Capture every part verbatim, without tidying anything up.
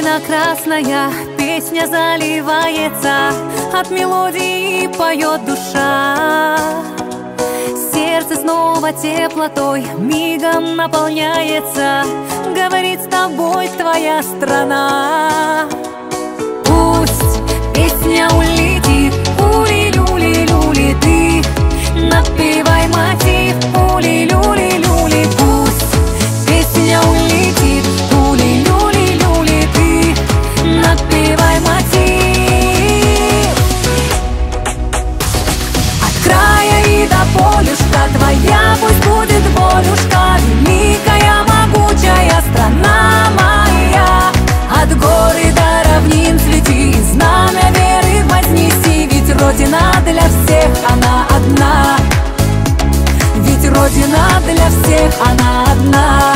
Ярко-красная песня заливается, от мелодии поет душа. Сердце снова теплотой мигом наполняется, говорит с тобой твоя страна. Пусть песня улетит, ули-люли-люли, ты напевай мотив, ули-люли-люли. Пусть песня улетит, ули-люли-люли, ты напевай мотив. От края и до полюшка твоя пусть будет волюшка, великая, могучая страна моя. От горы до равнин взлети, знамя веры вознеси, ведь Родина для всех она одна. Ведь Родина для всех она одна.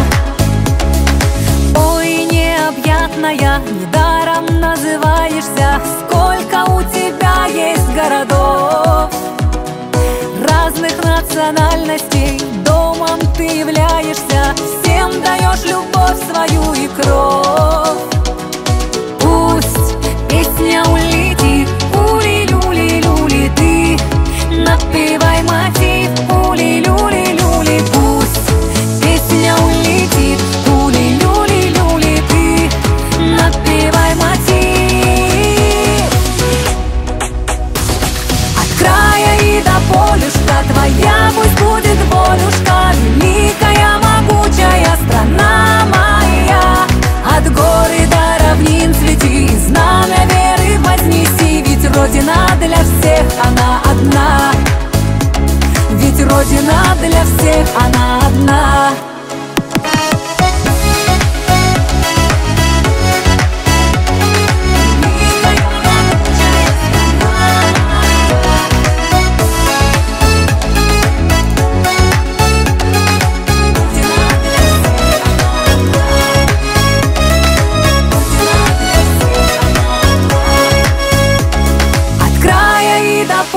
Ой, необъятная, недаром называешься, сколько у тебя есть городов, разных национальностей, домом ты являешься, всем даешь любовь свою и кровь. Пусть песня улетит, ули-люли-люли, ты напевай мотив, ули-люли-люли. Пусть песня улетит, ули-люли-люли, ты напевай мотив. От края и до полюшка твоя пусть будет волюшка, великая, могучая страна моя. От горы до равнин взлети, знамя веры вознеси, ведь Родина для всех она одна. Ведь Родина для всех она одна.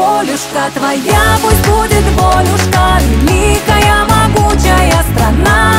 Полюшка твоя пусть будет волюшка, великая, могучая страна